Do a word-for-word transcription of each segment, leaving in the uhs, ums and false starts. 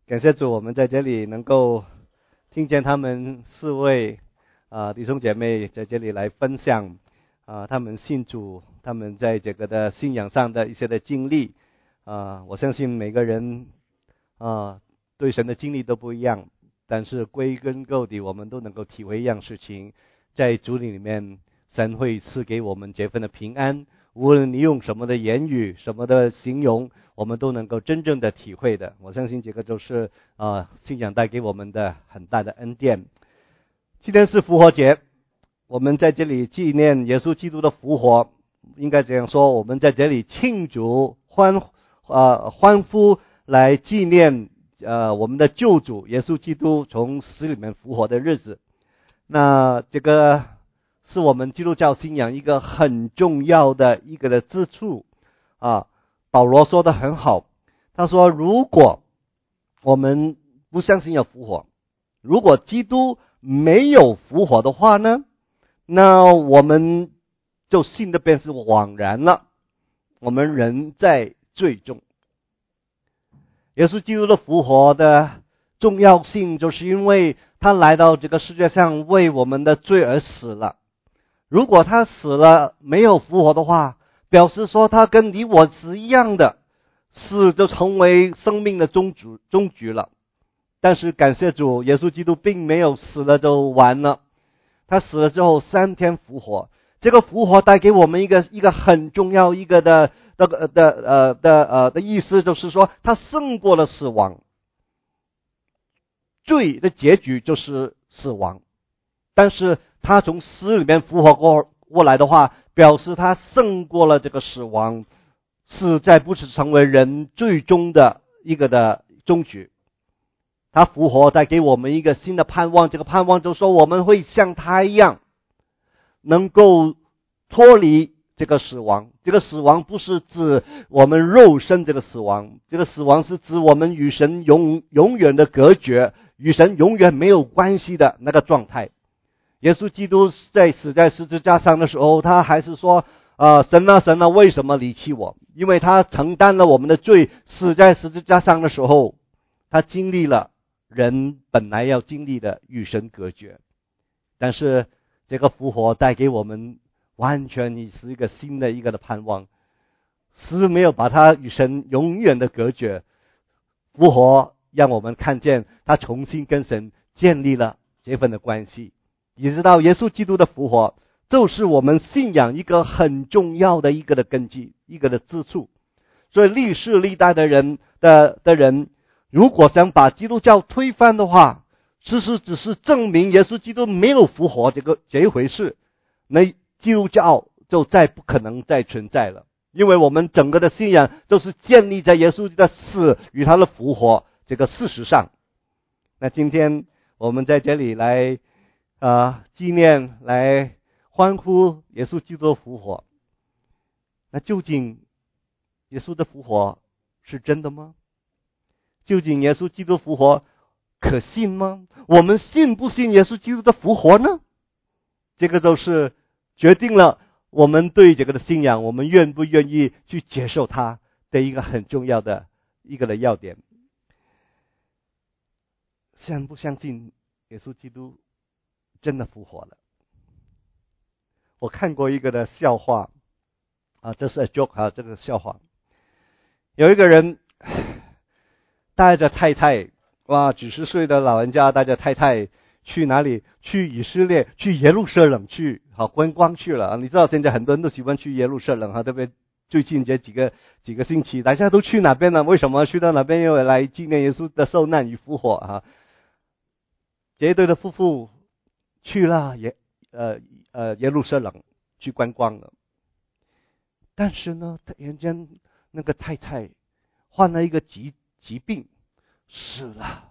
感谢主，我们在这里能够听见他们四位啊、呃、弟兄姐妹在这里来分享啊、呃、他们信主，他们在这个的信仰上的一些的经历啊、呃。我相信每个人啊、呃、对神的经历都不一样，但是归根究底，我们都能够体会一样事情，在主里面，神会赐给我们这份的平安。无论你用什么的言语、什么的形容，我们都能够真正的体会的。我相信这个就是啊、呃、信仰带给我们的很大的恩典。今天是复活节，我们在这里纪念耶稣基督的复活，应该这样说，我们在这里庆祝欢呃欢呼来纪念呃我们的救主耶稣基督从死里面复活的日子。那这个是我们基督教信仰一个很重要的一个的支柱啊。保罗说的很好，他说如果我们不相信要复活，如果基督没有复活的话呢，那我们就信的便是枉然了，我们人在罪中。耶稣基督的复活的重要性，就是因为他来到这个世界上为我们的罪而死了。如果他死了没有复活的话，表示说他跟你我是一样的，死就成为生命的终局终局了。但是感谢主，耶稣基督并没有死了就完了，他死了之后三天复活。这个复活带给我们一个一个很重要一个的的的呃的呃的意思，就是说他胜过了死亡。罪的结局就是死亡，但是他从死里面复活过过来的话，表示他胜过了这个死亡，死再不是成为人最终的一个的终局。他复活带给我们一个新的盼望，这个盼望就是说我们会像他一样能够脱离这个死亡。这个死亡不是指我们肉身这个死亡，这个死亡是指我们与神永永远的隔绝，与神永远没有关系的那个状态。耶稣基督在死在十字架上的时候，他还是说啊，神啊神啊，为什么离弃我？因为他承担了我们的罪，死在十字架上的时候，他经历了人本来要经历的与神隔绝。但是这个复活带给我们完全你是一个新的一个的盼望，死没有把他与神永远的隔绝，复活让我们看见他重新跟神建立了这份的关系。你知道耶稣基督的复活就是我们信仰一个很重要的一个的根基，一个的支柱。所以历世历代的人的的人如果想把基督教推翻的话，其实只是证明耶稣基督没有复活这个这一回事，那基督教就再不可能再存在了。因为我们整个的信仰都是建立在耶稣的死与他的复活这个事实上。那今天我们在这里来啊、呃、纪念，来欢呼耶稣基督的复活。那究竟耶稣的复活是真的吗？究竟耶稣基督复活可信吗？我们信不信耶稣基督的复活呢？这个就是决定了我们对这个的信仰，我们愿不愿意去接受它的一个很重要的一个的要点。相不相信耶稣基督真的复活了？我看过一个的笑话啊，这是 a joke 啊，这个笑话。有一个人带着太太，哇，几十岁的老人家带着太太去哪里？去以色列，去耶路撒冷去好观光去了。你知道现在很多人都喜欢去耶路撒冷哈，特别最近这几个几个星期，大家都去哪边呢？为什么去到哪边？因为来纪念耶稣的受难与复活啊。这一对的夫妇去了耶呃呃耶路撒冷去观光了，但是呢，突然间那个太太患了一个疾疾病死了。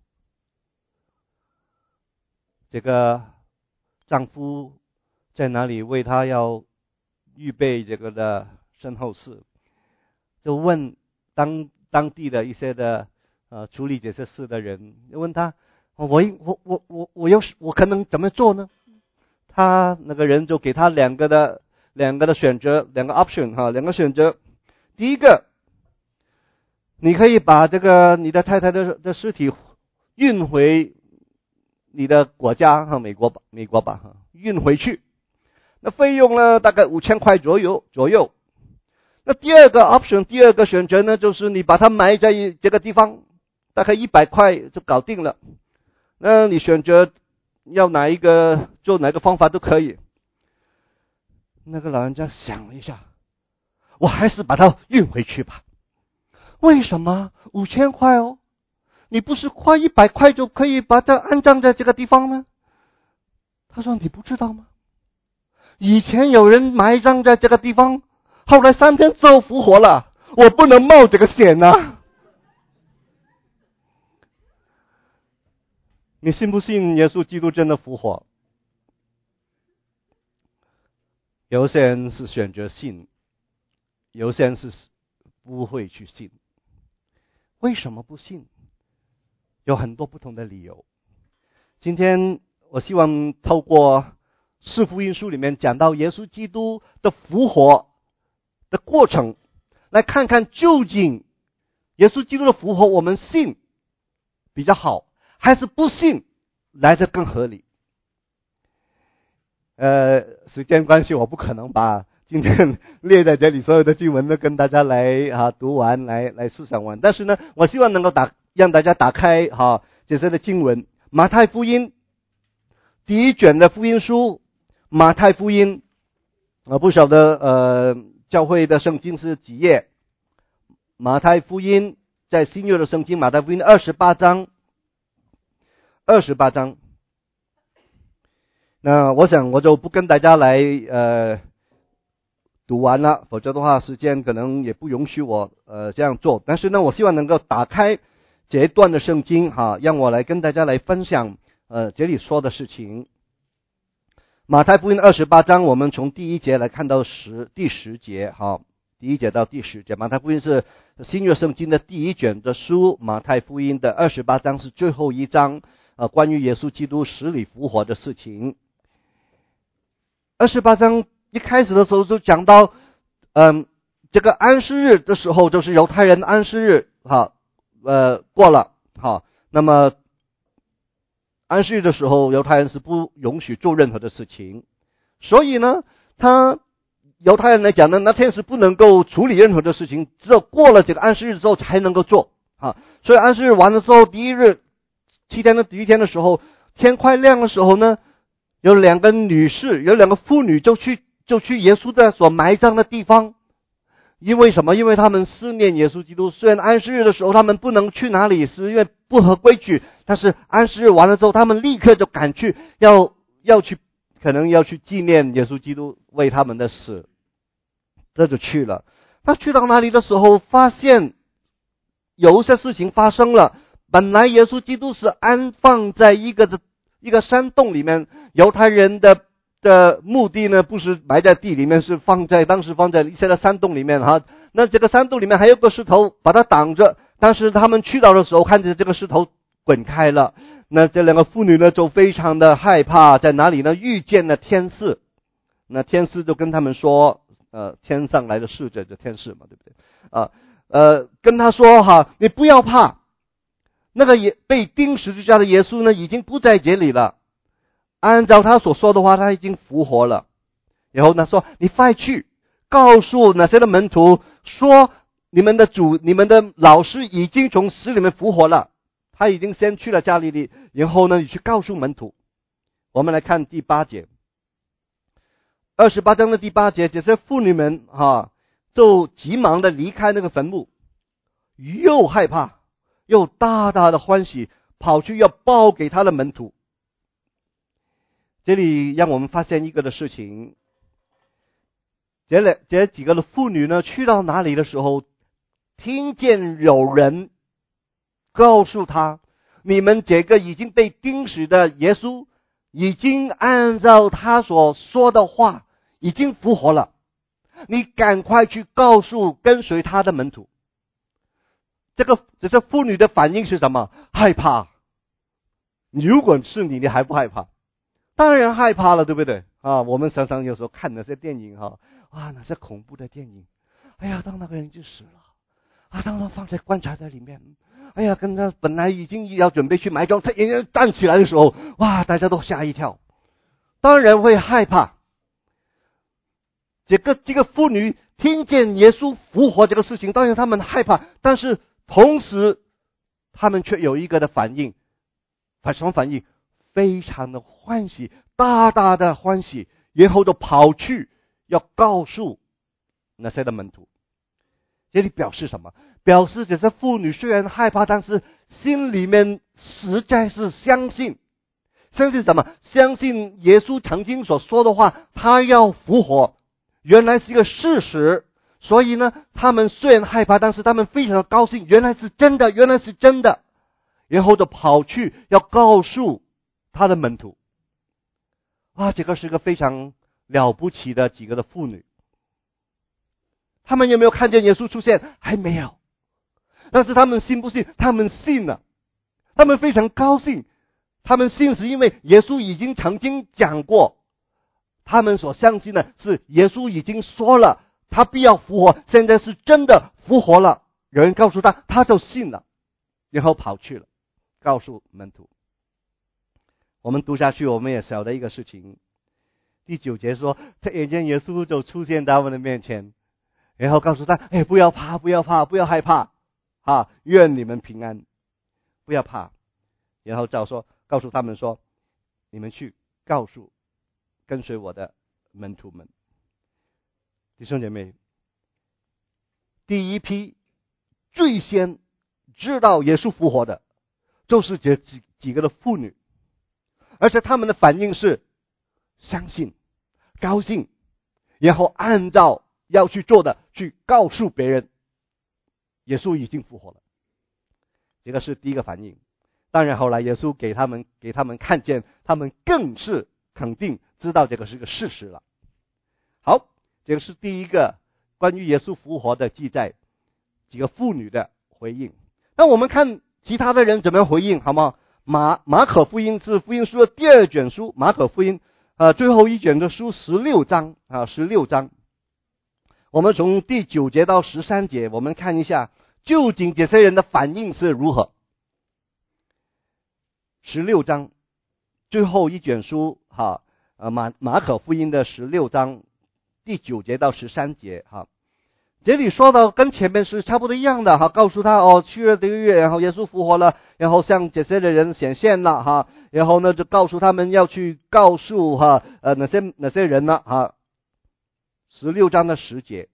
这个丈夫在哪里为她要预备这个的身后事，就问当当地的一些的呃处理这些事的人，问他我我我我我要我可能怎么做呢？他那个人就给他两个的两个的选择，两个 option 哈，两个选择。第一个， 你可以把这个你的太太的的尸体运回你的国家哈，美国吧，美国吧哈，运回去。那费用呢，大概五千块左右左右。那第二个 option， 第二个选择呢，就是你把它埋在这个地方，大概一百块就搞定了。那你选择要哪一个，做哪个方法都可以。那个老人家想了一下，我还是把它运回去吧。为什么？五千块哦，你不是花一百块就可以把它安葬在这个地方吗？他说你不知道吗？以前有人埋葬在这个地方，后来三天之后复活了，我不能冒这个险啊。你信不信耶稣基督真的复活？有些人是选择信，有些人是不会去信。为什么不信？有很多不同的理由。今天我希望透过四福音书里面讲到耶稣基督的复活的过程，来看看究竟耶稣基督的复活我们信比较好，还是不信来得更合理。呃，时间关系我不可能把今天列在这里所有的经文都跟大家来啊读完，来来思想完。但是呢，我希望能够打让大家打开哈、啊、这些的经文。马太福音第一卷的福音书，马太福音啊，不晓得呃教会的圣经是几页？马太福音在新约的圣经，马太福音二十八章，二十八章。那我想我就不跟大家来呃读完了，否则的话时间可能也不允许我呃这样做。但是呢，我希望能够打开这一段的圣经哈，让我来跟大家来分享呃这里说的事情。马太福音二十八章，我们从第一节来看到十第十节哈，第一节到第十节。马太福音是新约圣经的第一卷的书，马太福音的二十八章是最后一章，呃，关于耶稣基督死里复活的事情。二十八章一开始的时候就讲到，嗯，这个安息日的时候，就是犹太人安息日，哈，呃，过了，哈，那么安息日的时候，犹太人是不允许做任何的事情，所以呢，他犹太人来讲呢，那天是不能够处理任何的事情，只有过了这个安息日之后才能够做，啊，所以安息日完了之后，第一日七天的第一天的时候，天快亮的时候呢，有两个女士，有两个妇女就去就去耶稣的所埋葬的地方。因为什么？因为他们思念耶稣基督。虽然安息日的时候他们不能去哪里，是因为不合规矩，但是安息日完了之后，他们立刻就赶去，要要去，可能要去纪念耶稣基督为他们的死，这就去了。他去到那里的时候，发现有一些事情发生了。本来耶稣基督是安放在一个的一个山洞里面，犹太人的的目的呢，不是埋在地里面，是放在当时放在一些的山洞里面哈。那这个山洞里面还有个石头把它挡着，但是他们去到的时候，看见这个石头滚开了。那这两个妇女呢，就非常的害怕，在哪里呢？遇见了天使。那天使就跟他们说，呃，天上来的使者，就天使嘛，对不对？啊，呃，跟他说哈，你不要怕，那个也被钉十字架的耶稣呢，已经不在这里了。按照他所说的话，他已经复活了。然后呢，说你快去告诉那些的门徒说，你们的主、你们的老师已经从死里面复活了，他已经先去了加利利。然后呢，你去告诉门徒。我们来看第八节，二十八章的第八节，这些妇女们哈、啊，就急忙的离开那个坟墓，又害怕又大大的欢喜，跑去要报给他的门徒。这里让我们发现一个的事情，这两这几个的妇女呢，去到哪里的时候，听见有人告诉他，你们这个已经被钉死的耶稣，已经按照他所说的话，已经复活了，你赶快去告诉跟随他的门徒。这个这些妇女的反应是什么？害怕。如果是你，你还不害怕？当然害怕了，对不对啊？我们常常有时候看那些电影哈，哇，那些恐怖的电影，哎呀，当那个人就死了， 啊，当他放在棺材在里面，哎呀，跟他本来已经要准备去埋葬，他人家站起来的时候，哇，大家都吓一跳，当然会害怕。这个这个妇女听见耶稣复活这个事情，当然他们害怕，但是同时他们却有一个的反应，反什么反应？非常的欢喜，大大的欢喜，然后就跑去要告诉那些的门徒。这里表示什么？表示这些妇女虽然害怕，但是心里面实在是相信。相信什么？相信耶稣曾经所说的话，他要复活，原来是一个事实。所以呢，他们虽然害怕，但是他们非常的高兴，原来是真的，原来是真的。然后就跑去要告诉他的门徒。啊，这个是个非常了不起的几个的妇女。他们有没有看见耶稣出现？还没有。但是他们信不信？他们信了。他们非常高兴。他们信是因为耶稣已经曾经讲过，他们所相信的是耶稣已经说了，他必要复活，现在是真的复活了。有人告诉他，他就信了，然后跑去了，告诉门徒。我们读下去，我们也晓得一个事情。第九节说，突然间耶稣就出现在我们的面前，然后告诉他，哎，不要怕，不要怕，不要害怕，啊，愿你们平安，不要怕。然后照说，告诉他们说，你们去告诉跟随我的门徒们。弟兄姐妹，第一批最先知道耶稣复活的，就是这几几个的妇女，而且他们的反应是相信、高兴，然后按照要去做的去告诉别人，耶稣已经复活了。这个是第一个反应。当然后来耶稣给他们给他们看见，他们更是肯定知道这个是个事实了。好，这个是第一个关于耶稣复活的记载，几个妇女的回应。那我们看其他的人怎么样回应好吗？马马可福音是福音书的第二卷书，马可福音呃最后一卷的书十六章啊十六章。我们从第九节到十三节，我们看一下究竟这些人的反应是如何。十六章最后一卷书哈，呃马马可福音的十六章第九节到十三节哈，这里说到跟前面是差不多一样的哈，告诉他哦去了这个月，然后耶稣复活了，然后向这些的人显现了哈，然后呢就告诉他们要去告诉哈呃哪些哪些人呢哈，十六章的十节，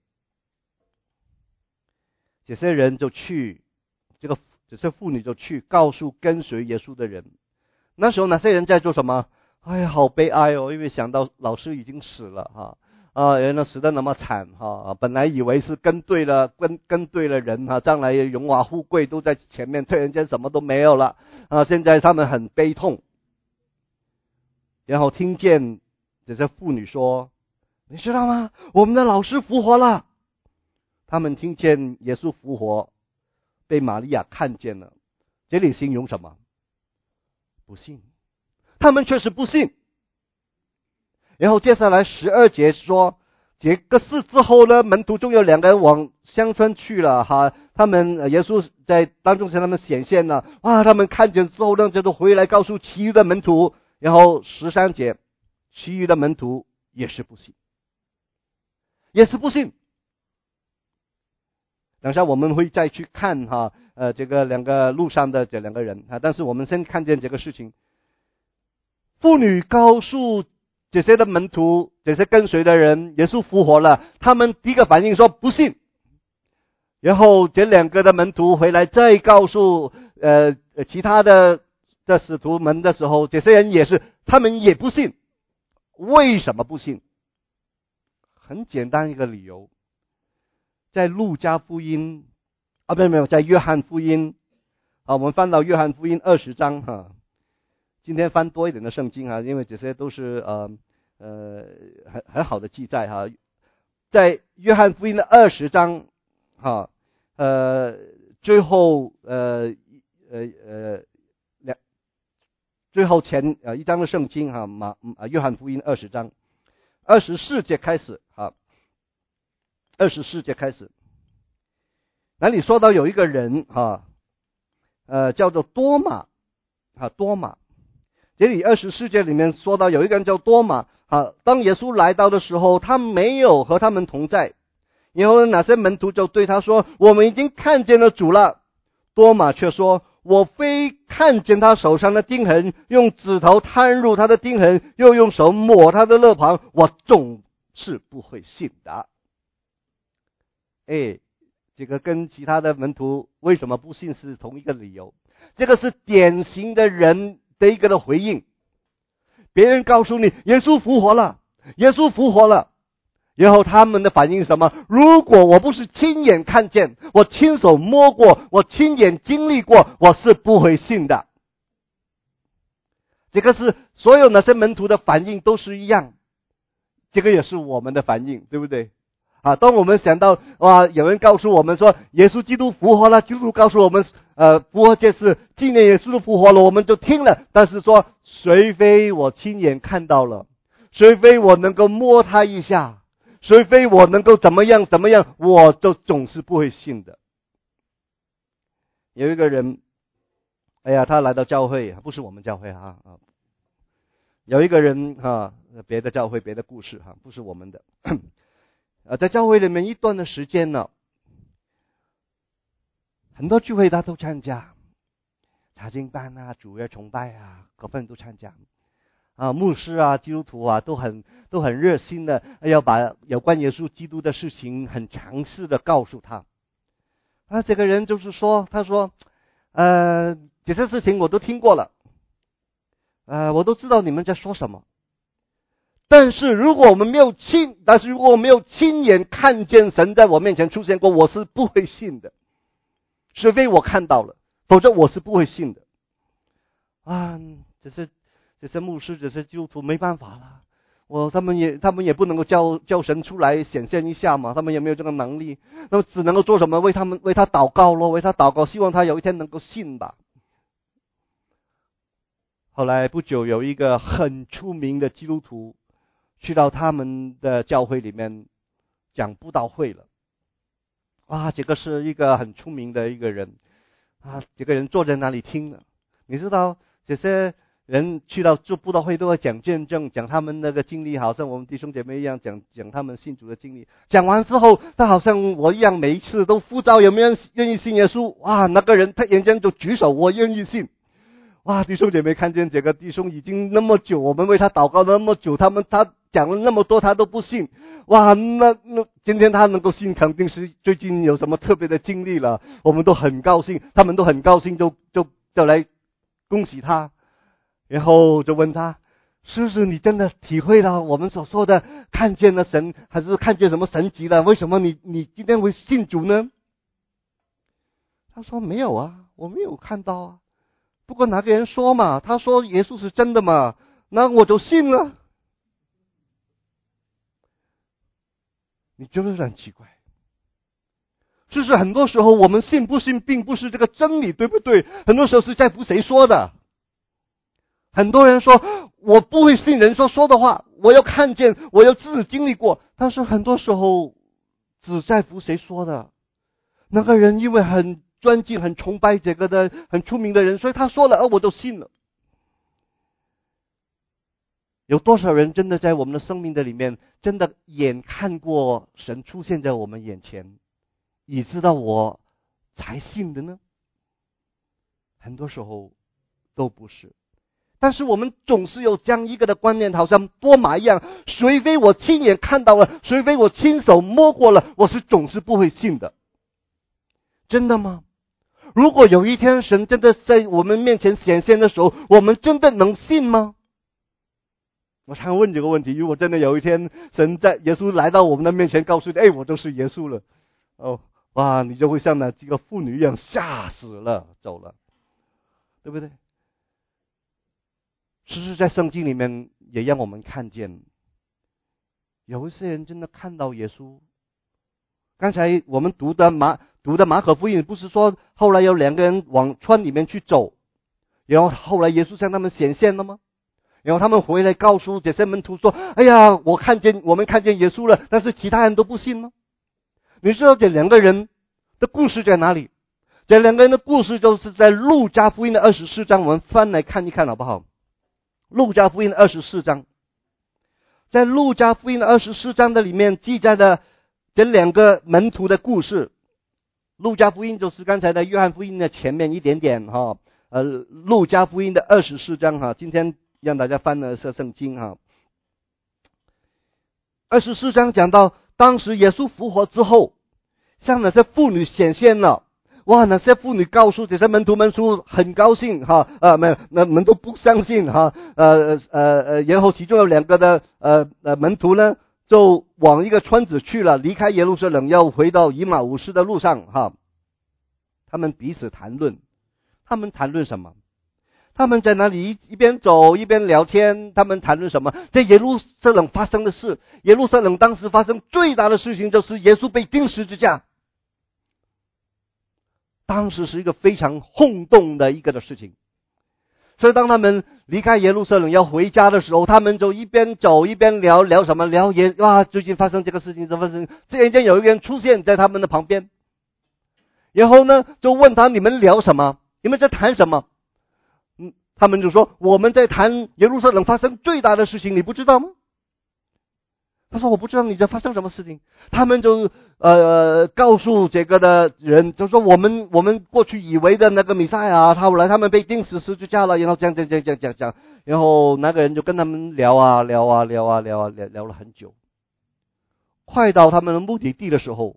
这些人就去这个。这些妇女就去告诉跟随耶稣的人。那时候那些人在做什么？哎呀，好悲哀哦，因为想到老师已经死了哈，啊，人呢死得那么惨哈，本来以为是跟对了跟跟对了人哈，将来荣华富贵都在前面，突然间什么都没有了啊！现在他们很悲痛。然后听见这些妇女说：“你知道吗？我们的老师复活了。”他们听见耶稣复活。被玛利亚看见了，这里形容什么？不信，他们确实不信。然后接下来十二节说，这个事之后呢，门徒中有两个人往乡村去了哈，他们耶稣在当中向他们显现了，哇，他们看见之后呢，就都回来告诉其余的门徒。然后十三节，其余的门徒也是不信，也是不信。等下我们会再去看哈，呃，这个两个路上的这两个人啊，但是我们先看见这个事情。妇女告诉这些的门徒，这些跟随的人，耶稣复活了，他们第一个反应说不信。然后这两个的门徒回来再告诉呃其他的的使徒们的时候，这些人也是，他们也不信。为什么不信？很简单一个理由。在路加福音啊，没有没有，在约翰福音啊，我们翻到约翰福音二十章哈。今天翻多一点的圣经啊，因为这些都是呃呃很很好的记载哈。在约翰福音的二十章哈，呃最后呃呃呃两最后前呃一章的圣经哈，马啊约翰福音二十章二十四节开始哈。二十四节开始， 那里说到有一个人哈，呃，叫做多马啊，多马。这里二十四节里面说到有一个人叫多马啊，当耶稣来到的时候，他没有和他们同在。然后那些门徒就对他说：“我们已经看见了主了。”多马却说：“我非看见他手上的钉痕，用指头探入他的钉痕，又用手抹他的肋旁，我总是不会信的。”哎，这个跟其他的门徒为什么不信是同一个理由。这个是典型的人的一个的回应。别人告诉你耶稣复活了，耶稣复活了，然后他们的反应是什么？如果我不是亲眼看见，我亲手摸过，我亲眼经历过，我是不会信的。这个是所有那些门徒的反应都是一样，这个也是我们的反应，对不对？啊，当我们想到哇，有人告诉我们说耶稣基督复活了，基督告诉我们呃复活节是纪念耶稣的复活了，我们就听了。但是说谁非我亲眼看到了，谁非我能够摸他一下，谁非我能够怎么样怎么样，我就总是不会信的。有一个人，哎呀，他来到教会，不是我们教会哈啊，有一个人哈，别的教会别的故事哈，不是我们的。呃，在教会里面一段的时间呢，很多聚会他都参加，查经班啊、主日崇拜啊，各份都参加。啊，牧师啊、基督徒啊，都很都很热心的，要把有关耶稣基督的事情很详细的告诉他。啊，这个人就是说，他说，呃，这些事情我都听过了，呃，我都知道你们在说什么。但是如果我们没有亲，但是如果我没有亲眼看见神在我面前出现过，我是不会信的。除非我看到了，否则我是不会信的。啊，这些这些牧师、这些基督徒没办法了，我他们也他们也不能够叫叫神出来显现一下嘛，他们也没有这个能力，那么只能够做什么？为他们为他祷告咯，为他祷告，希望他有一天能够信吧。后来不久，有一个很出名的基督徒去到他们的教会里面讲布道会了。哇，这个是一个很出名的一个人啊，这个人坐在那里听了。你知道这些人去到做布道会都要讲见证，讲他们那个经历，好像我们弟兄姐妹一样，讲讲他们信主的经历。讲完之后，他好像我一样，每一次都呼召有没有人愿意信耶稣？哇，那个人他眼前就举手，我愿意信。哇，弟兄姐妹看见这个弟兄已经那么久，我们为他祷告那么久，他们他讲了那么多他都不信。哇，那那今天他能够信，肯定是最近有什么特别的经历了，我们都很高兴，他们都很高兴，就就就来恭喜他，然后就问他：是不是你真的体会到我们所说的看见了神，还是看见什么神迹了？为什么你你今天会信主呢？他说没有啊，我没有看到啊。不过哪个人说嘛，他说耶稣是真的嘛，那我就信了。你觉得很奇怪？是不是很多时候我们信不信并不是这个真理，对不对？很多时候是在乎谁说的。很多人说我不会信人说说的话，我要看见，我要自己经历过。但是很多时候只在乎谁说的。那个人因为很尊敬、很崇拜这个的很出名的人，所以他说了，而我都信了。有多少人真的在我们的生命的里面，真的眼看过神出现在我们眼前，以知道我才信的呢？很多时候都不是。但是我们总是有这样一个的观念，好像多马一样，谁非我亲眼看到了，谁非我亲手摸过了，我是总是不会信的。真的吗？如果有一天神真的在我们面前显现的时候，我们真的能信吗？我常问这个问题，如果真的有一天神在耶稣来到我们的面前告诉你，哎，我就是耶稣了，哦，哇，你就会像那几个妇女一样吓死了，走了，对不对？其实在圣经里面也让我们看见，有一些人真的看到耶稣。刚才我们读的马读的马可福音，不是说后来有两个人往川里面去走，然后后来耶稣向他们显现了吗？然后他们回来告诉这些门徒说：哎呀，我看见我们看见耶稣了，但是其他人都不信吗？你知道这两个人的故事在哪里？这两个人的故事就是在路加福音的二十四章，我们翻来看一看好不好？路加福音的二十四章，在路加福音的二十四章的里面记载的这两个门徒的故事。路加福音就是刚才的约翰福音的前面一点点哈，呃，路加福音的二十四章哈，今天让大家翻了是圣经哈。二十四章讲到当时耶稣复活之后，向那些妇女显现了。哇，那些妇女告诉这些门徒们说很高兴哈，呃，没有，那门都不相信哈，呃呃呃，然后其中有两个的呃呃门徒呢，就往一个村子去了，离开耶路撒冷，要回到以马忤斯的路上哈。他们彼此谈论，他们谈论什么？他们在那里一边走一边聊天，他们谈论什么？在耶路撒冷发生的事，耶路撒冷当时发生最大的事情就是耶稣被钉十字架。当时是一个非常轰动的一个的事情，所以当他们离开耶路撒冷要回家的时候，他们就一边走一边聊聊什么？聊耶哇，最近发生这个事情，怎么发生？突然间有一个人出现在他们的旁边，然后呢，就问他你们聊什么？你们在谈什么？嗯，他们就说我们在谈耶路撒冷发生最大的事情，你不知道吗？他说我不知道你在发生什么事情。他们就呃告诉这个的人，就说我们我们过去以为的那个弥赛亚，他后来他们被钉死十字架了，然后这样这样这样这样这样，然后那个人就跟他们聊啊聊啊聊啊聊啊聊聊了很久。快到他们的目的地的时候，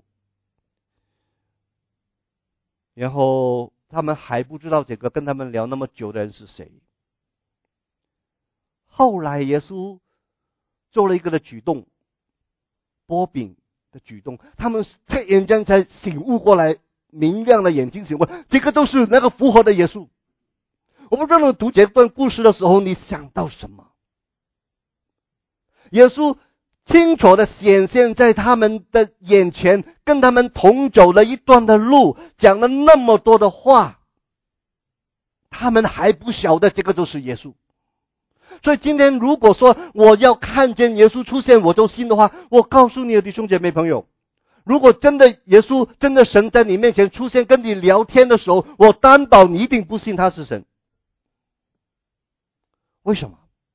然后他们还不知道这个跟他们聊那么久的人是谁。后来耶稣做了一个的举动，波饼的举动，他们突然间才醒悟过来，明亮的眼睛醒悟，这个就是那个复活的耶稣。我不知道你读这段故事的时候，你想到什么？耶稣清楚的显现在他们的眼前，跟他们同走了一段的路，讲了那么多的话，他们还不晓得这个就是耶稣。所以今天如果说我要看见耶稣出现我就信的话，我告诉你的弟兄姐妹朋友，如果真的耶稣真的神在你面前出现跟你聊天的时候，我担保你一定不信他是神。为什么？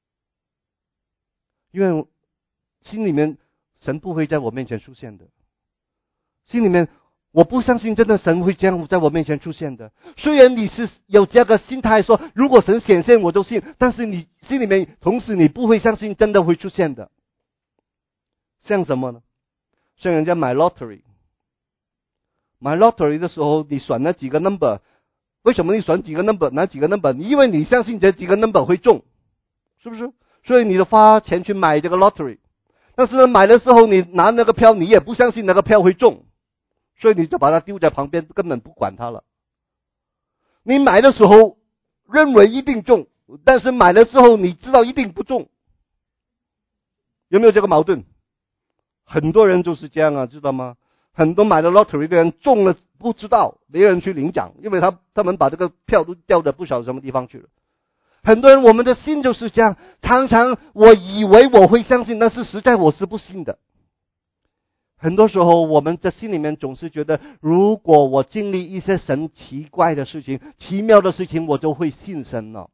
因为心里面神不会在我面前出现的，心里面我不相信真的神会这样在我面前出现的。虽然你是有这个心态说如果神显现我就信，但是你心里面同时你不会相信真的会出现的。像什么呢？像人家买 lottery， 买 lottery 的时候你选了几个 number， 为什么你选几个 number 拿几个 number？ 因为你相信这几个 number 会中，是不是？所以你就花钱去买这个 lottery。但是呢，买的时候你拿那个票，你也不相信那个票会中，所以你就把它丢在旁边，根本不管它了。你买的时候认为一定中，但是买了之后你知道一定不中，有没有这个矛盾？很多人就是这样啊，知道吗？很多买了 lottery 的人中了不知道，没人去领奖，因为他他们把这个票都掉在不晓得什么地方去了。很多人我们的心就是这样，常常我以为我会相信，但是实在我是不信的。很多时候我们在心里面总是觉得，如果我经历一些神奇怪的事情、奇妙的事情，我就会信神了。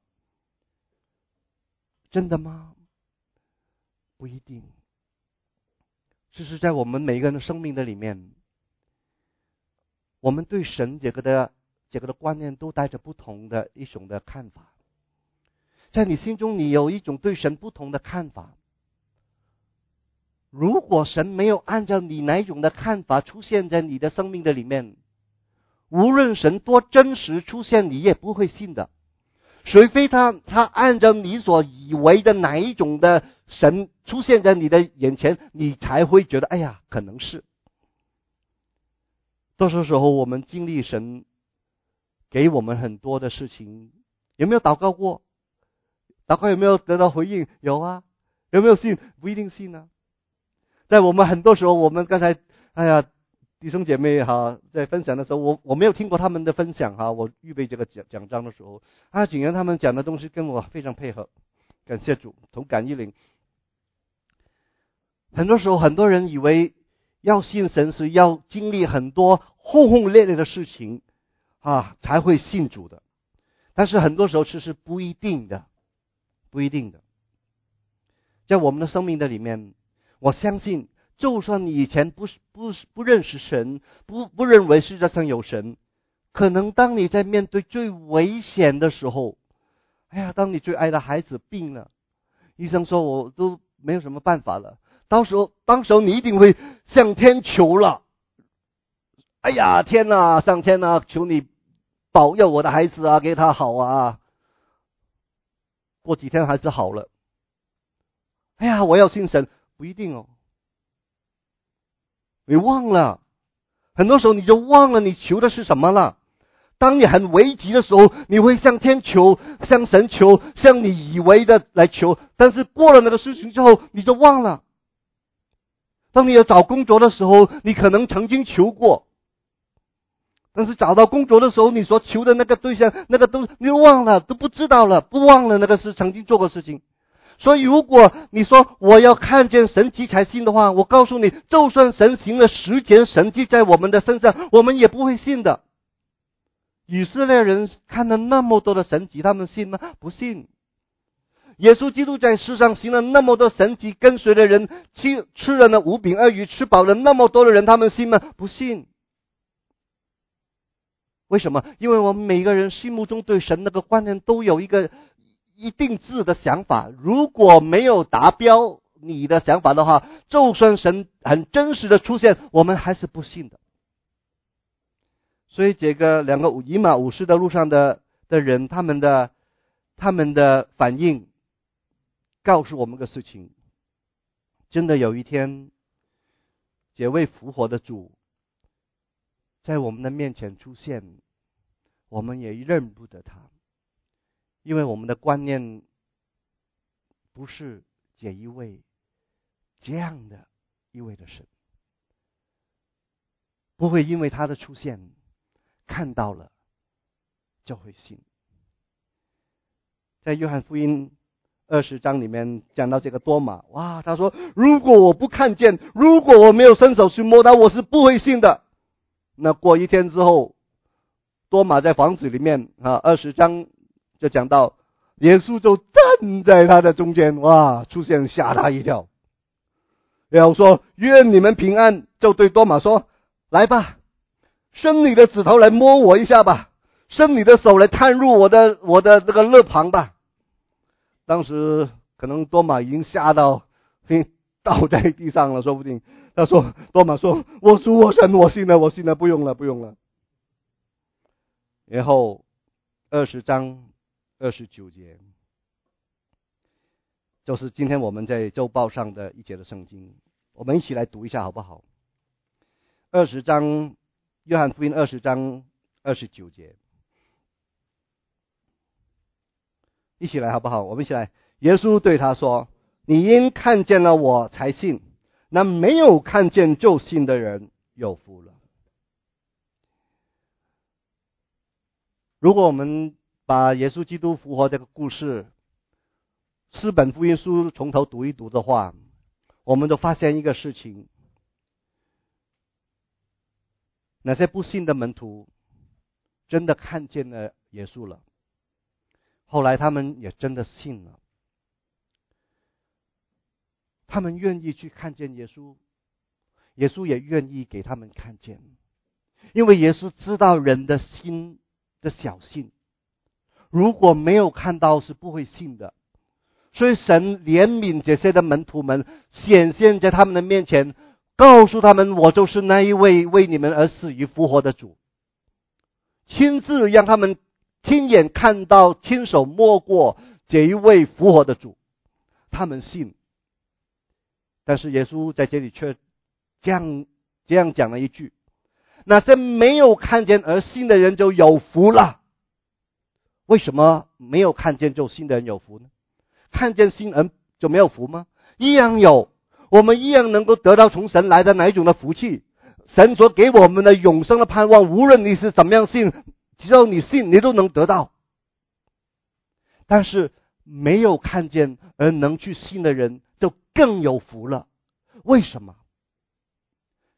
真的吗？不一定。这是在我们每个人的生命的里面，我们对神这个的这个的观念都带着不同的一种的看法。在你心中你有一种对神不同的看法，如果神没有按照你哪一种的看法出现在你的生命的里面，无论神多真实出现，你也不会信的。除非他他按照你所以为的哪一种的神出现在你的眼前，你才会觉得哎呀可能是。多数时候我们经历神给我们很多的事情，有没有祷告过？祷告有没有得到回应？有啊。有没有信？不一定信啊。在我们很多时候，我们刚才哎呀弟兄姐妹哈，在分享的时候，我我没有听过他们的分享哈。我预备这个讲讲章的时候，啊，竟然他们讲的东西跟我非常配合，感谢主，同感一灵。很多时候，很多人以为要信神是要经历很多轰轰烈烈的事情啊，才会信主的。但是很多时候其实不一定的，不一定的。在我们的生命的里面，我相信，就算你以前不不不认识神，不不认为世界上有神，可能当你在面对最危险的时候，哎呀，当你最爱的孩子病了，医生说我都没有什么办法了，到时候当时候你一定会向天求了。哎呀，天哪，上天啊，求你保佑我的孩子啊，给他好啊。过几天孩子好了，哎呀，我要信神，不一定哦。你忘了，很多时候你就忘了你求的是什么了。当你很危急的时候，你会向天求，向神求，向你以为的来求，但是过了那个事情之后，你就忘了。当你要找工作的时候，你可能曾经求过，但是找到工作的时候，你所求的那个对象，那个都你都忘了，都不知道了，不忘了那个是曾经做过事情。所以如果你说我要看见神迹才信的话，我告诉你，就算神行了十件神迹在我们的身上，我们也不会信的。以色列人看了那么多的神迹，他们信吗？不信。耶稣基督在世上行了那么多神迹，跟随的人吃吃了那五饼二鱼，吃饱了那么多的人，他们信吗？不信。为什么？因为我们每个人心目中对神那个观念都有一个一定制的想法，如果没有达标你的想法的话，就算神很真实的出现，我们还是不信的。所以这个两个以马忤斯的路上的的人，他们的他们的反应告诉我们个事情，真的有一天这位复活的主在我们的面前出现，我们也认不得他，因为我们的观念不是这一位这样的一位的神，不会因为他的出现看到了就会信。在约翰福音二十章里面讲到这个多马，哇，他说如果我不看见，如果我没有伸手去摸他，我是不会信的。那过一天之后，多马在房子里面啊，二十章就讲到耶稣就站在他的中间，哇，出现吓他一跳。然后说愿你们平安，就对多马说，来吧，伸你的指头来摸我一下吧，伸你的手来探入我的我的这个肋旁吧。当时可能多马已经吓到倒在地上了，说不定他说多马说我主我神我信了我信了，不用了不用了。然后二十章二十九节就是今天我们在周报上的一节的圣经，我们一起来读一下好不好？二十章约翰福音二十章二十九节，一起来好不好？我们一起来。耶稣对他说，你因看见了我才信，那没有看见就信的人有福了。如果我们把耶稣基督复活这个故事四本福音书从头读一读的话，我们都发现一个事情，那些不信的门徒真的看见了耶稣了，后来他们也真的信了，他们愿意去看见耶稣，耶稣也愿意给他们看见，因为耶稣知道人的心的小信，如果没有看到是不会信的。所以神怜悯这些的门徒们，显现在他们的面前，告诉他们我就是那一位为你们而死于复活的主，亲自让他们亲眼看到亲手摸过这一位复活的主，他们信。但是耶稣在这里却这样这样讲了一句，那些没有看见而信的人就有福了。为什么没有看见就信的人有福呢？看见信人就没有福吗？一样有，我们一样能够得到从神来的哪一种的福气，神所给我们的永生的盼望，无论你是怎么样信，只要你信你都能得到。但是没有看见而能去信的人就更有福了。为什么？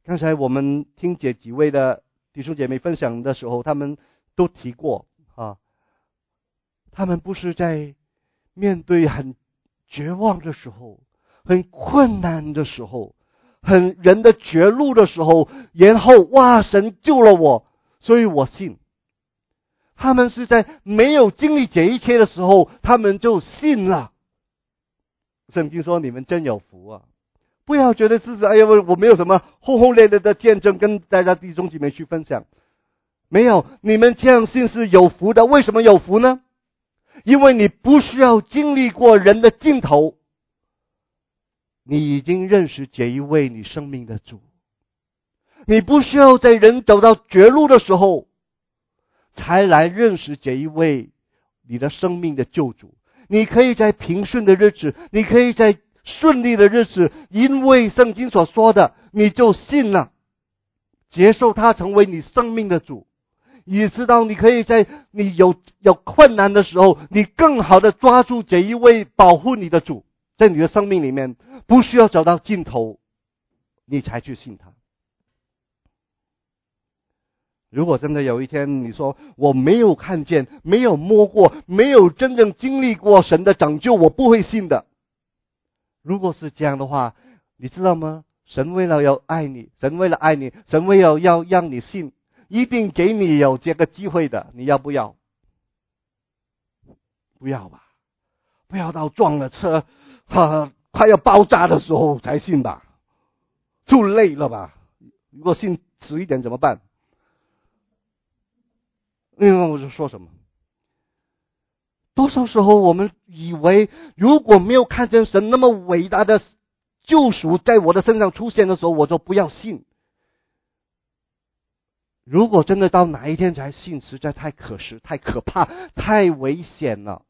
刚才我们听姐几位的弟兄姐妹分享的时候，他们都提过啊，他们不是在面对很绝望的时候，很困难的时候，很人的绝路的时候，然后哇，神救了我，所以我信。他们是在没有经历这一切的时候，他们就信了。圣经说你们真有福啊！不要觉得自己哎呀，我我没有什么轰轰烈烈的见证跟大家弟兄姐妹去分享。没有，你们这样信是有福的。为什么有福呢？因为你不需要经历过人的尽头，你已经认识这一位你生命的主。你不需要在人走到绝路的时候才来认识这一位你的生命的救主。你可以在平顺的日子，你可以在顺利的日子，因为圣经所说的，你就信了，接受他成为你生命的主。你知道你可以在你有有困难的时候，你更好的抓住这一位保护你的主，在你的生命里面不需要走到尽头你才去信他。如果真的有一天你说我没有看见，没有摸过，没有真正经历过神的拯救，我不会信的。如果是这样的话，你知道吗？神为了要爱你，神为了爱你，神为了要让你信，一定给你有这个机会的，你要不要？不要吧，不要到撞了车啊快要爆炸的时候才信吧，too late了吧？如果信迟一点怎么办？另外我就说什么？多少时候我们以为，如果没有看见神那么伟大的救赎在我的身上出现的时候，我就不要信。如果真的到哪一天才信，实在太可惜、太可怕、太危险了。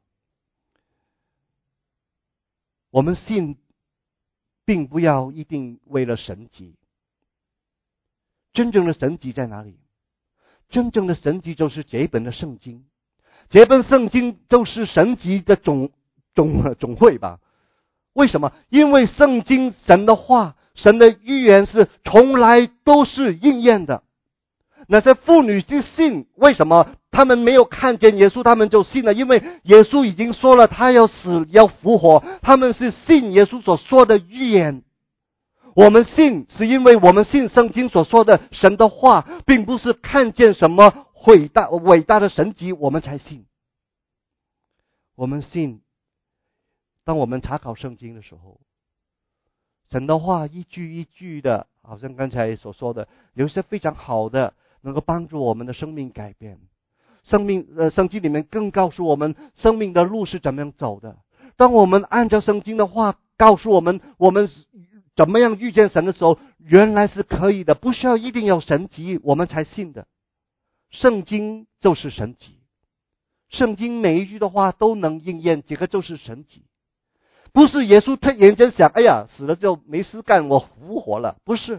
我们信，并不要一定为了神迹。真正的神迹在哪里？真正的神迹就是这一本的圣经。这本圣经就是神迹的总总总会吧？为什么？因为圣经神的话，神的预言是从来都是应验的。那些妇女就信，为什么他们没有看见耶稣，他们就信了？因为耶稣已经说了，他要死要复活，他们是信耶稣所说的预言。我们信是因为我们信圣经所说的神的话，并不是看见什么伟大伟大的神迹我们才信。我们信，当我们查考圣经的时候，神的话一句一句的，好像刚才所说的，有一些非常好的，能够帮助我们的生命改变。生命呃，圣经里面更告诉我们生命的路是怎么样走的。当我们按照圣经的话告诉我们，我们怎么样遇见神的时候，原来是可以的，不需要一定要神迹我们才信的。圣经就是神迹，圣经每一句的话都能应验，这个就是神迹。不是耶稣突然间想，哎呀，死了就没事干，我复活了，不是。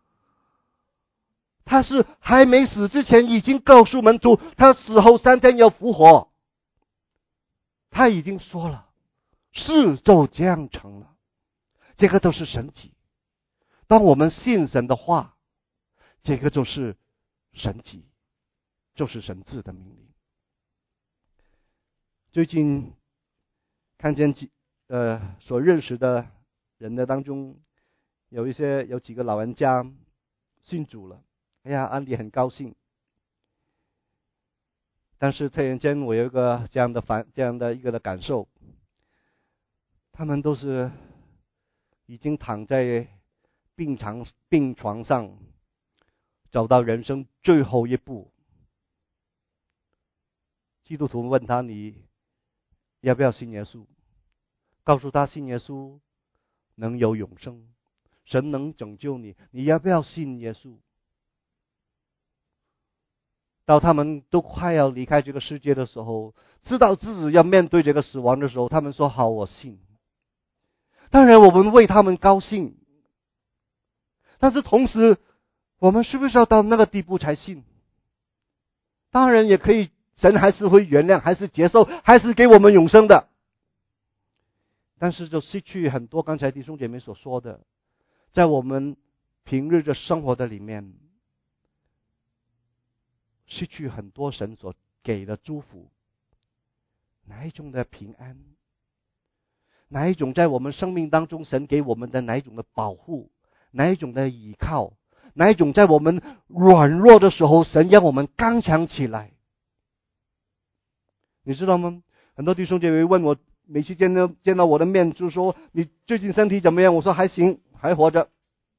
他是还没死之前已经告诉门徒，他死后三天要复活。他已经说了，事就这样成了。这个都是神迹。当我们信神的话，这个就是神迹，就是神治的命令。最近看见几呃所认识的人的当中，有一些有几个老人家信主了，哎呀，安迪很高兴。但是突然间我有一个这样的反这样的一个的感受，他们都是已经躺在病床病床上，走到人生最后一步。基督徒问他，你要不要信耶稣？告诉他信耶稣能有永生，神能拯救你，你要不要信耶稣？到他们都快要离开这个世界的时候，知道自己要面对这个死亡的时候，他们说好，我信。当然我们为他们高兴，但是同时我们是不是要到那个地步才信？当然也可以，神还是会原谅，还是接受，还是给我们永生的。但是就失去很多刚才弟兄姐妹所说的，在我们平日的生活的里面，失去很多神所给的祝福？哪一种的平安？哪一种在我们生命当中神给我们的哪一种的保护？哪一种的依靠？哪一种在我们软弱的时候神让我们刚强起来？你知道吗？很多弟兄姐妹问我，每次见到见到我的面就说你最近身体怎么样？我说还行，还活着。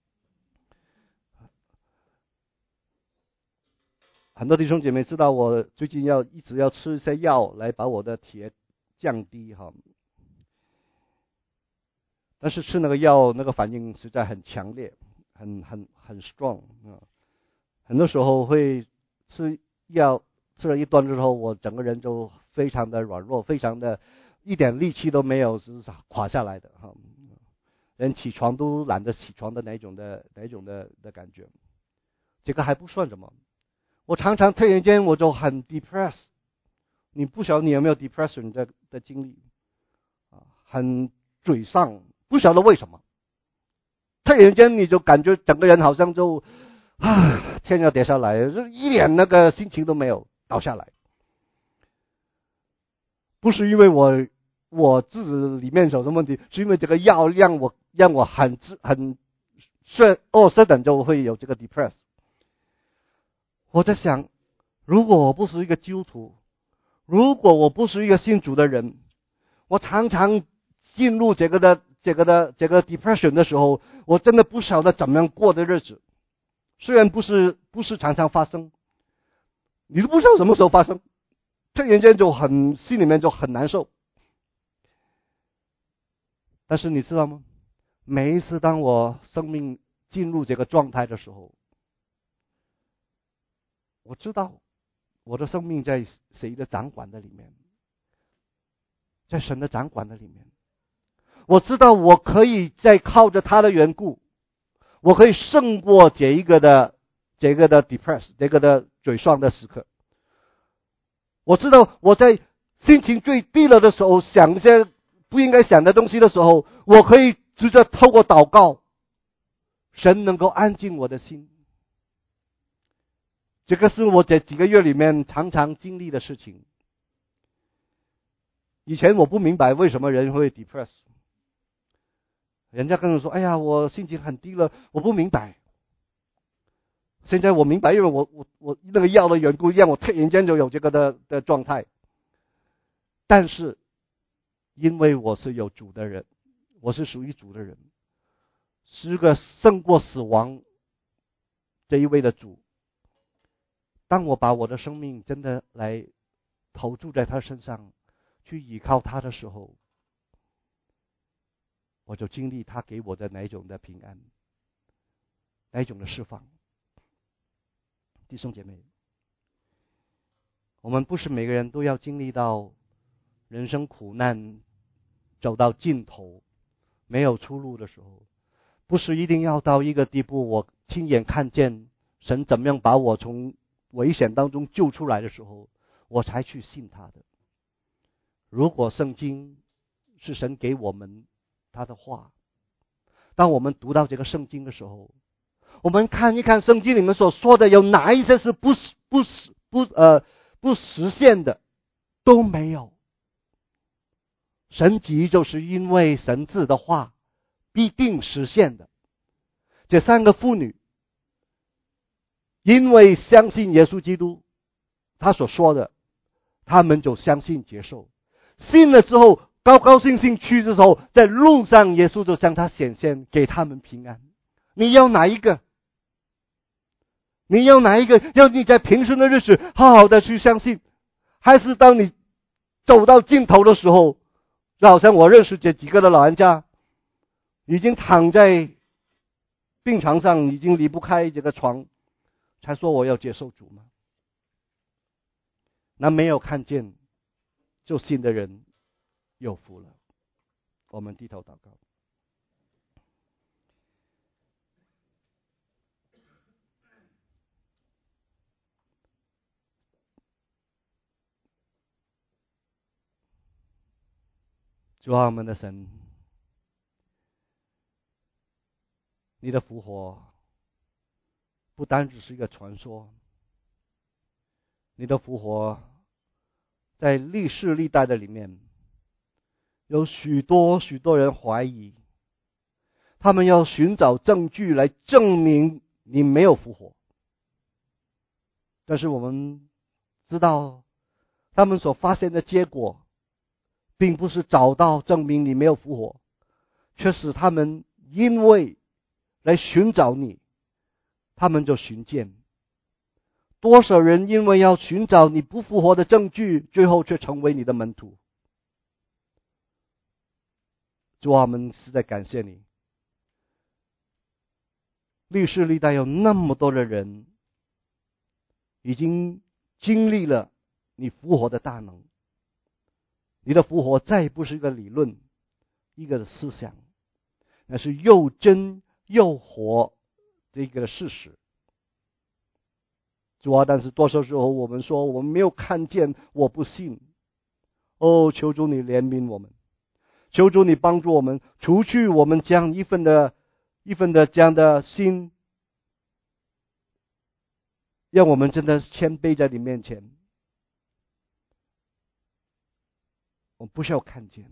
很多弟兄姐妹知道我最近要一直要吃一些药来把我的铁降低哈，但是吃那个药那个反应实在很强烈，很很很 strong 啊。很多时候会吃药吃了一段之后，我整个人就非常的软弱，非常的一点力气都没有，是垮下来的哈，连起床都懒得起床的那种的那种的的感觉。这个还不算什么，我常常突然间我就很 depressed。你不晓得你有没有 depression 的的经历啊？很沮丧，不晓得为什么，突然间你就感觉整个人好像就啊天要跌下来，就一点那个心情都没有，倒下来。不是因为我我自己里面有什么问题，是因为这个药让我让我很很顺哦，是等就会有这个 depress。我在想，如果我不是一个基督徒，如果我不是一个信主的人，我常常进入这个的这个的这个 depression 的时候，我真的不晓得怎么样过的日子。虽然不是不是常常发生，你都不知道什么时候发生，突然间就很心里面就很难受。但是你知道吗？每一次当我生命进入这个状态的时候，我知道我的生命在谁的掌管的里面，在神的掌管的里面。我知道我可以在靠着他的缘故，我可以胜过这一个的这个的 depress 这个的沮丧的时刻。我知道我在心情最低了的时候，想一些不应该想的东西的时候，我可以直接透过祷告，神能够安静我的心。这个是我这几个月里面常常经历的事情。以前我不明白为什么人会 depress， 人家跟我说哎呀我心情很低了，我不明白。现在我明白，因为我我我那个药的缘故，让我突然间就有这个的的状态。但是因为我是有主的人，我是属于主的人，是个胜过死亡这一位的主。当我把我的生命真的来投注在他身上，去依靠他的时候，我就经历他给我的哪一种的平安，哪一种的释放。弟兄姐妹，我们不是每个人都要经历到人生苦难走到尽头没有出路的时候，不是一定要到一个地步我亲眼看见神怎么样把我从危险当中救出来的时候，我才去信他的。如果圣经是神给我们他的话，当我们读到这个圣经的时候，我们看一看圣经里面所说的有哪一些是不不不呃不实现的，都没有。神迹就是因为神字的话必定实现的。这三个妇女因为相信耶稣基督他所说的，他们就相信接受，信了之后高高兴兴去的时候，在路上耶稣就向他显现，给他们平安。你要哪一个？你要哪一个？要你在平时的日子好好的去相信，还是当你走到尽头的时候，就好像我认识这几个的老人家，已经躺在病床上，已经离不开这个床，才说我要接受主吗？那没有看见就信的人有福了。我们低头祷告。主啊，我们的神，你的复活不单只是一个传说，你的复活在历世历代的里面，有许多许多人怀疑，他们要寻找证据来证明你没有复活。但是我们知道，他们所发现的结果并不是找到证明你没有复活，却使他们因为来寻找你，他们就寻见。多少人因为要寻找你不复活的证据，最后却成为你的门徒。主啊，我们实在感谢你，历世历代有那么多的人已经经历了你复活的大能。你的复活再不是一个理论，一个思想，那是又真又活的一个事实。主啊，但是多少时候我们说我们没有看见，我不信。哦，求主你怜悯我们，求主你帮助我们，除去我们这样一份的一份的这样的心，让我们真的谦卑在你面前。我们不需要看见，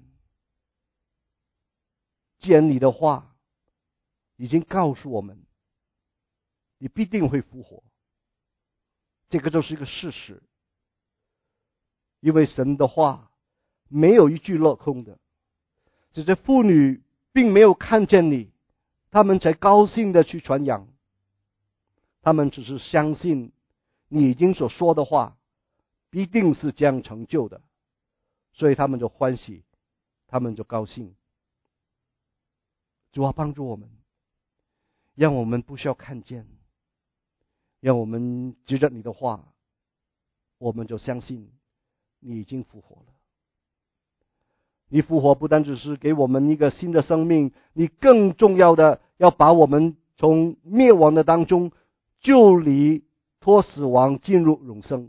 既然你的话已经告诉我们，你必定会复活，这个就是一个事实。因为神的话没有一句落空的，只是妇女并没有看见你，他们才高兴的去传扬，他们只是相信你已经所说的话必定是这样成就的，所以他们就欢喜，他们就高兴。主啊，帮助我们，让我们不需要看见，让我们藉着你的话，我们就相信你已经复活了。你复活不单只是给我们一个新的生命，你更重要的要把我们从灭亡的当中救离，脱死亡，进入永生。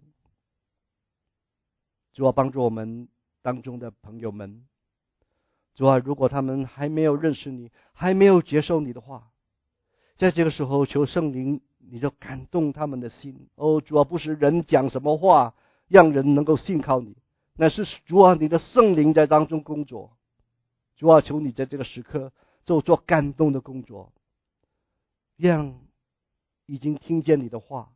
主啊，帮助我们当中的朋友们，主啊，如果他们还没有认识你，还没有接受你的话，在这个时候求圣灵你就感动他们的心。哦，主啊，不是人讲什么话让人能够信靠你，那是主啊，你的圣灵在当中工作。主啊，求你在这个时刻就做感动的工作，让已经听见你的话，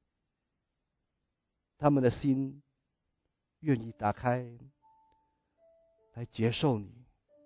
他们的心愿意打开来接受你，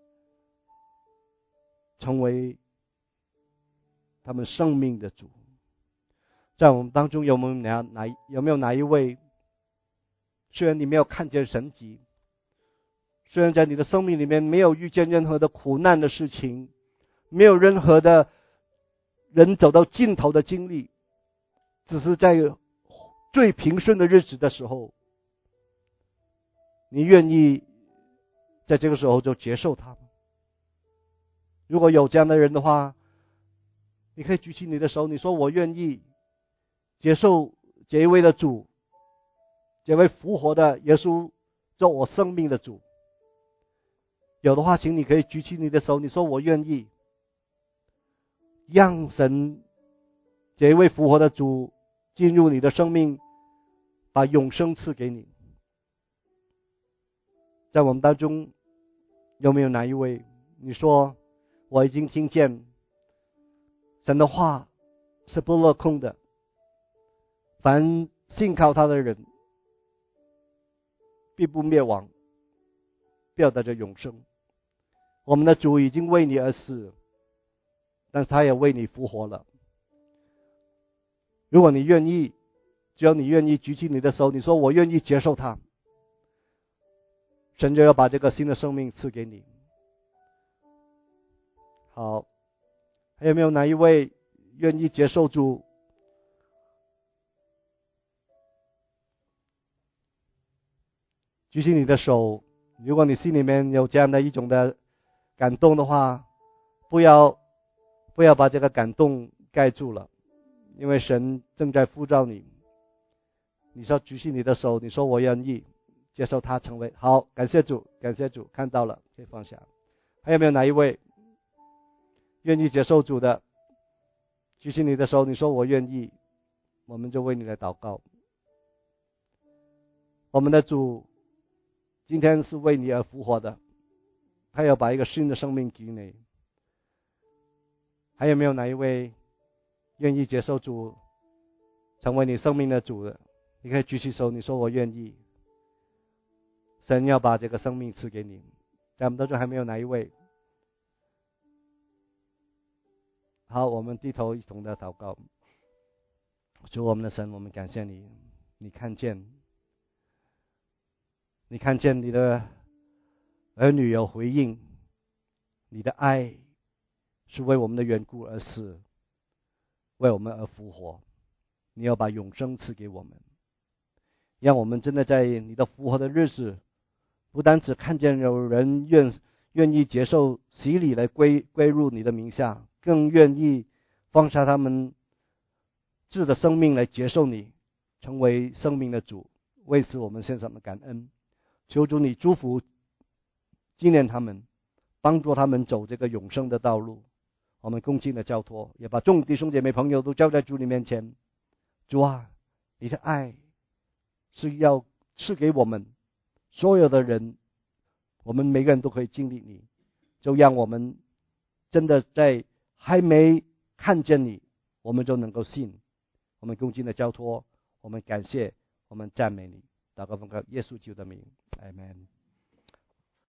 成为他们生命的主。在我们当中有没有哪哪有没有哪一位，虽然你没有看见神迹，虽然在你的生命里面没有遇见任何的苦难的事情，没有任何的人走到尽头的经历，只是在最平顺的日子的时候，你愿意在这个时候就接受他吗？如果有这样的人的话，你可以举起你的手，你说我愿意接受这一位的主，这位复活的耶稣做我生命的主。有的话，请你可以举起你的手，你说我愿意让神这一位复活的主进入你的生命，把永生赐给你。在我们当中有没有哪一位，你说我已经听见神的话是不落空的，凡信靠他的人必不灭亡，必要得着永生。我们的主已经为你而死，但是他也为你复活了。如果你愿意，只要你愿意举起你的手，你说我愿意接受他，神就要把这个新的生命赐给你。好，还有没有哪一位愿意接受主？举起你的手，如果你心里面有这样的一种的感动的话，不要不要把这个感动盖住了，因为神正在呼召你。你说举起你的手，你说我愿意接受他成为。好，感谢主，感谢主，看到了，可以放下。还有没有哪一位愿意接受主的？举起你的手，你说我愿意我们就为你来祷告。我们的主今天是为你而复活的，他要把一个新的生命给你。还有没有哪一位愿意接受主成为你生命的主的？你可以举起手，你说我愿意。神要把这个生命赐给你。在我们当中还没有哪一位？好，我们低头一同的祷告。主我们的神，我们感谢你，你看见你看见你的儿女有回应，你的爱是为我们的缘故而死，为我们而复活。你要把永生赐给我们，让我们真的在你的复活的日子，不单只看见有人愿愿意接受洗礼来归归入你的名下，更愿意放下他们自的生命来接受你，成为生命的主。为此我们献上的感恩，求主你祝福纪念他们，帮助他们走这个永生的道路。我们恭敬的交托，也把众弟兄姐妹朋友都交在主你面前。主啊，你的爱是要赐给我们所有的人，我们每个人都可以经历你，就让我们真的在还没看见你，我们就能够信。我们恭敬的交托，我们感谢，我们赞美你。祷告奉靠耶稣基督的名，阿们。